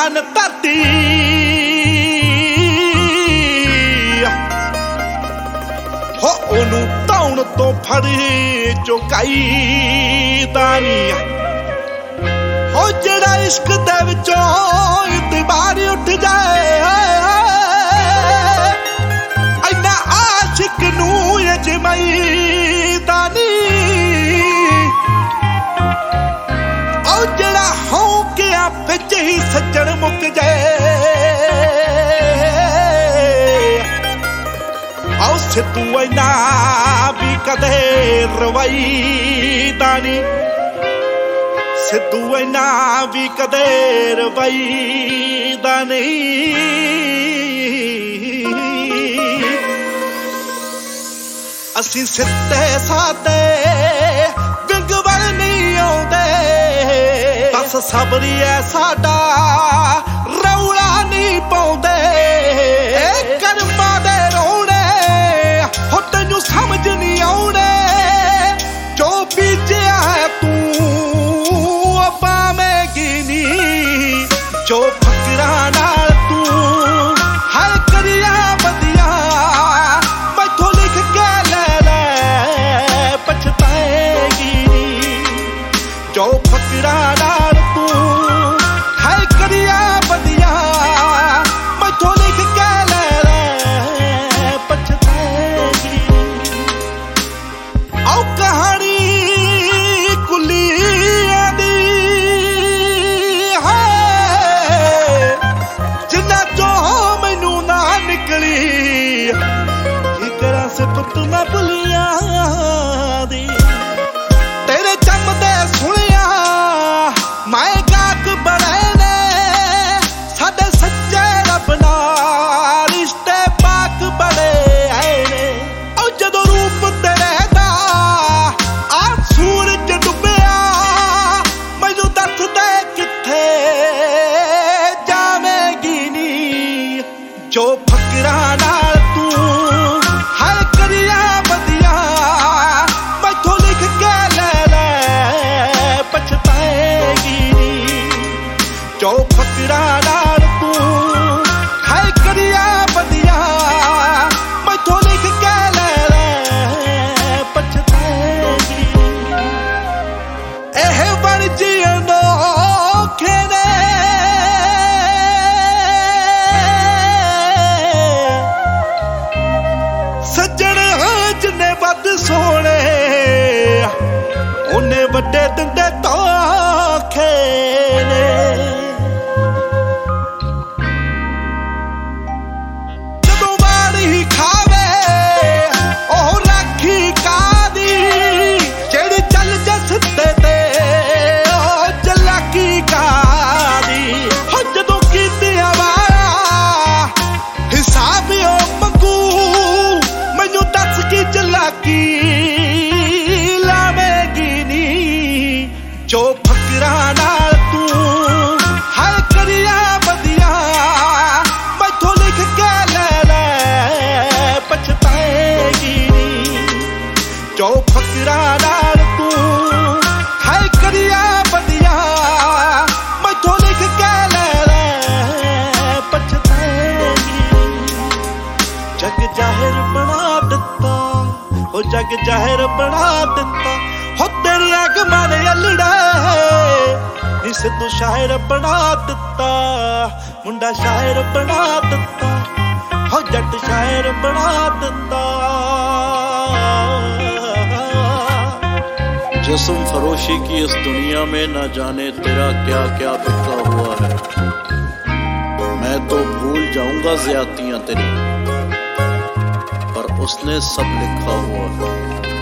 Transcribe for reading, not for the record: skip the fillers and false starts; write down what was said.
ਜਾਨ ਧਰਤੀ ਹੋ ਉਹਨੂੰ ਧੌਣ ਤੋਂ ਫੜ ਚੁਕਾਈ ਦਾ ਨੀ ਹੋ ਜਿਹੜਾ ਇਸ਼ਕ ਦੇ ਵਿੱਚੋਂ ਇਤਬਾਰ ਉੱਠ ਜਾਏ ਇੰਨਾ ਆਸ਼ਿਕ ਨੂੰ ਅਜਮਾਈ ਦਾ ਨੀ ਉਹ ਜਿਹੜਾ ਹੌਂਕਿਆ ਵਿੱਚ ਹੀ ਸੱਜਣ ਮੁੱਕ ਜਾਏ ਆਉ ਸਿੱਧੂ ਇੰਨਾ ਵੀ ਕਦੇ ਰਵਾਈਦਾ ਨੀ ਸਿੱਧੂ ਇੰਨਾ ਵੀ ਕਦੇ ਰਵਾਈਦਾ ਨਹੀਂ ਅਸੀਂ ਸਿੱਧੇ ਸਾਦੇ ਵਿੰਗ ਵੱਲ ਨਹੀਂ ਆਉਂਦੇ ਬਸ ਸਬਰੀ ਐ ਸਾਡਾ ਰੌਲਾ ਨਹੀਂ ਪਾਉਂਦੇ ਕਰਮਾਂ ਦੇ ਰੋਣੇ ਹੋ ਤੈਨੂੰ ਸਮਝ ਨਹੀਂ ਆਉਣੇ ਜੋ ਬੀਜਿਆ ਹੈ ਤੂੰ ਪਾਵੇਂਗੀ ਨੀ ਜੋ ਫਕਰਾਂ ਨਾਲ ਤੂੰ ਹਰ ਕਰਿਆ ਵਧੀਆ ਮੈਥੋਂ ਲਿਖ ਕੇ ਲੈ ਪਛਤਾਏਗੀ ਨੀ ਜੋ ਫਕਰਾਂ ਨਾਲ ਤੂੰ ਹਰ ਕਰਿਆ ਵਧੀਆ ਮੈਥੋਂ ਲਿਖ ਕੇ ਲੈ ਪਛਤਾਏਗੀ ਆਓ ਕਹਾਣੀ ਕੁਲੀਆਂ ਦੀ ਹੈ ਜਿੰਨਾ ਚੋਂ ਮੈਨੂੰ ਨਾ ਨਿਕਲੀ ਕੀ ਕਰਾਂ ਸਿਫਤ ਮੈਂ ਭੁੱਲੀਆਂ ਦੀ ਤੇਰੇ ਚੰਮਦੇ ਸੁਣਿਆ ਮੈਂ ਗਾਕ ਬਣੇ ਨੇ ਸਾਡੇ ਸੱਚੇ ਰੱਬ ਨਾਲ ਰਿਸ਼ਤੇ ਪਾਕ ਬੜੇ ਆਏ ਨੇ ਉਹ ਜਦੋਂ ਰੂਪ ਤੇਰੇ ਦਾ ਆ ਸੂਰਜ ਡੁੱਬਿਆ ਮੈਨੂੰ ਦੱਸ ਦੇ ਕਿੱਥੇ ਜਾਵੇਂਗੀ ਨੀ ਜੋ ਫਕਰਾਂ ਨਾਲ ਤੂੰ ਹਰ ਕਰਿਆ ਵਧੀਆ ਮੈਥੋਂ ਲਿਖ ਕੇ ਲੈ ਪਛਤਾਏਗੀ ਨੀ ਜੋ ਫਕਰਾਂ ਨਾਲ ਤੂੰ ਹਰ ਕਰਿਆ ਵਧੀਆ ਮੈਥੋਂ ਲਿਖ ਕੇ ਲੈ ਪਛਤਾਏਗੀ ਇਹ ਬਣ ਜੀਣ ਔਖੇ ਨੇ ਸੱਜਣ ਜਿੰਨੇ ਵੱਧ ਸੋਹਣੇ ਉਹਨੇ ਵੱਡੇ ਦਿੰਦੇ ਧੋਖੇ ਨੇ ਜਦੋਂ ਵਾਰੀ ਖਾਵੇ ਉਹ ਰਾਖੀ ਕਾਦੀ ਜਿਹੜੀ ਚੱਲ ਜਸਤੇ ਤੇ ਉਹ ਚਲਾਕੀ ਕਾਦੀ ਹੋ ਜਦੋਂ ਕੀਤਿਆਂ ਵਾਲਾ ਹਿਸਾਬ ਉਹ ਮੰਗੂ ਮੈਨੂੰ ਦੱਸ ਕੀ ਚਲਾਕੀ ਲਾਵੇਂਗੀ ਨੀ ਜੋ ਫਕਰਾਂ ਨਾਲ ਤੂੰ ਹਰ ਕਰਿਆ ਵਧੀਆ ਮੈਥੋਂ ਲਿਖ ਕੇ ਲੈ ਪਛਤਾਏਗੀ ਨੀ ਜੋ ਫਕਰਾਂ ਨਾਲ ਤੂੰ ਹਰ ਕਰਿਆ ਵਧੀਆ ਮੈਥੋਂ ਲਿਖ ਕੇ ਲੈ ਪਛਤਾਏਗੀ ਜਗ ਜ਼ਾਹਿਰ ਬਣਾ ਦਿੱਤਾ ਉਹ ਜਗ ਜ਼ਾਹਿਰ ਬਣਾ ਦਿੱਤਾ ਹੋ ਤੇਰੀਆਂ ਗਮਾਂ ਨੇ ਅਲੜਾ ਨੀ ਸਿੱਧੂ ਸ਼ਾਇਰ ਬਣਾ ਦਿੱਤਾ ਮੁੰਡਾ ਸ਼ਾਇਰ ਬਣਾ ਦਿੱਤਾ ਹੋ ਜੱਟ ਸ਼ਾਇਰ ਬਣਾ ਦਿੱਤਾ जिस्म फरोशी की इस दुनिया में न जाने तेरा क्या क्या बिखरा हुआ है मैं तो भूल जाऊंगा ज्यादतियां तेरी पर उसने सब लिखा हुआ है।